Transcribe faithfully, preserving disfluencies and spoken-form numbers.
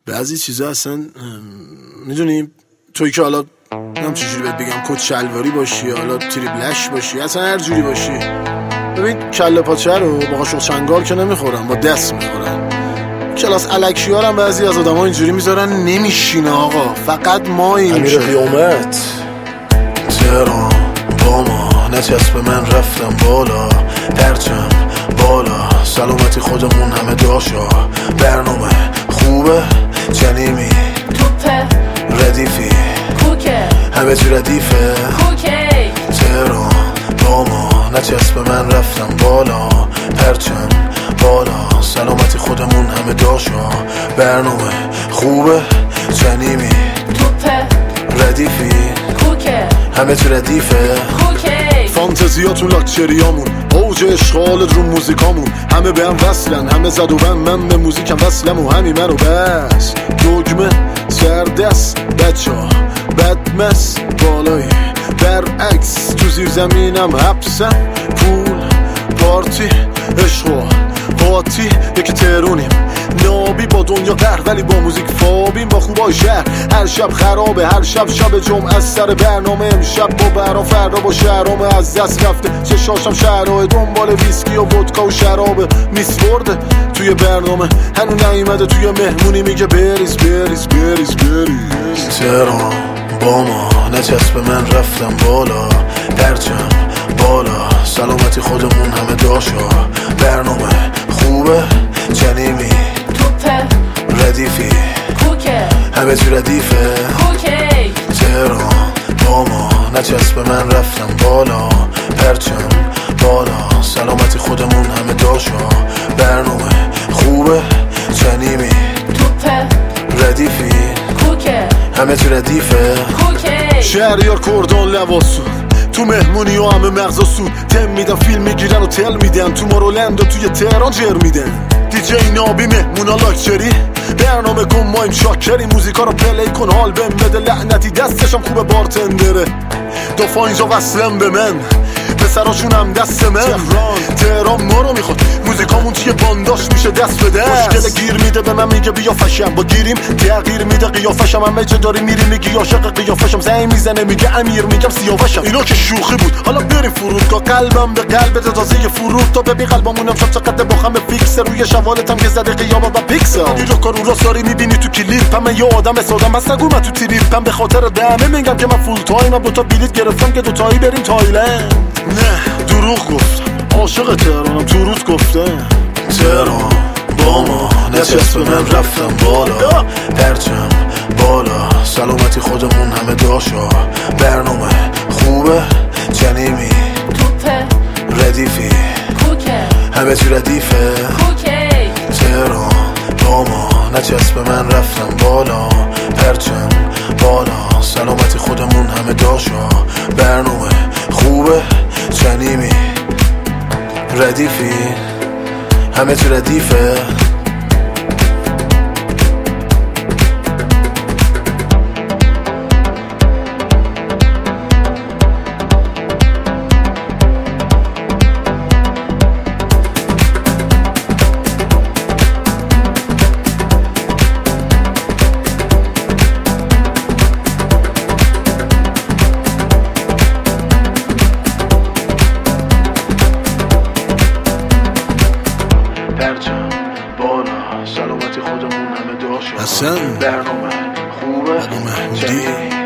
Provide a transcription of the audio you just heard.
بعضی چیزا اصلا میدونی توی که حالا نم چجوری بهت بگم، کت شلواری باشی حالا تریبلش باشی اصلا هر جوری باشی، ببین کله پاچه رو با قاشق چنگال که نمیخورن، با دست میخورن. کلاس الکی ها هم بعضی از آدم ها اینجوری میذارن نمیشینه آقا، فقط ما این امیر قیامت تهران با ما نچسب، من رفتم بالا پرچم بالا، سلامتی خودمون همه داشا، برنامه خوبه جنیمی توپه ردیفی کوکه همه چی ردیفه کوکی تهران با ما نچسب، من رفتم بالا پرچم بالا، سلامتی خودمون همه داشا، برنامه خوبه جنیمی توپه ردیفی کوکه همه چی ردیفه کوکی فانتزیاتون لاکچریامون، اوج اشغالت رو موزیکامون، همه به هم وصلن همه زد و بند، من به موزیکم وصلم و همین منو بس دگمه سردست بچه ها بدمس بالایی برعکس، تو زیر زمینم حبسم پول پارتی عشق قاطی، یکی ترونیم نابی با دنیا قهر ولی با موزیک فابیم، با خوبای شهر هر شب خرابه، هر شب شب جمعه از سر برنامه، امشب با برا فردا با شهرامه از دست رفته، چشاشم شهرهای دنبال ویسکی و ودکا و شرابه، میسورده توی برنامه هنو نیومده توی مهمونی میگه بریز بریز بریز بریز. تهران با ما نچسب، من رفتم بالا پرچم بالا، سلامتی خودمون همه داشا، برنامه خوبه جنیمی توپه ردیفی کوکه همه چی ردیفه کوکی تهران با ما نچسب، من رفتم بالا پرچم بالا، سلامتی خودمون همه داشا، برنامه خوبه جنیمی توپه ردیفی کوکه همه چی ردیفه کوکی شهریار کردان لواسون تو مهمونی و همه مغزا سود تم میدن، فیلم میگیرن و تل میدن، تو مارولند و توی تهران جر میدن، دیجی نابی مهمونا لاکچری، برنامه کن مایم شاکری، موزیکا رو پلی کن حال بهم بده، لعنتی دستشم خوبه بارتندره، دفعه اینجا وصلم به من پسراشون هم دست من، تهران ما رو میخواد، موزیکامون چیه بانداش میشه دست به دست، مشکل گیر میده به من میگه بیا فشم، با گیریم تغییر میده قیافشم، همه جا داری میری میگی عاشق قیافشم، زنگ میزنه میگه امیر میگم سیاوشم، اینا که شوخی بود حالا بریم فرودگاه، قلبم به قلبت تازه فرود تا ببین قلبمونم شب چقدر با هم فیکس، روی شوالتم که زده قیامت و پیکسل، این رو کارو را ساری میبینی تو کلیپ، همه یه آدم سادم بس نگو من تو تریپم، به خاطر دمه میگم که من فول تایمم، دو تا بلیت گرفتم که دو تایی بریم تایلند، نه دروغ گفتم عاشق تهرانم، تو روز گفتم تهران با ما نچسب، من رفتم بالا پرچم بالا، سلامتی خودمون همه داشا، برنامه خوبه جنیمی توپه ردیفی کوکه همه چی ردیفه کوکی تهران با ما نچسب، من رفتم بالا پرچم بالا، سلامتی خودمون همه داشا، برنامه خوبه جنیمی ردیفی همه چی ردیفه پرچم بالا، سلامتی خودمون همه داشا، حسن برنامه خوبه محمودی جنیمی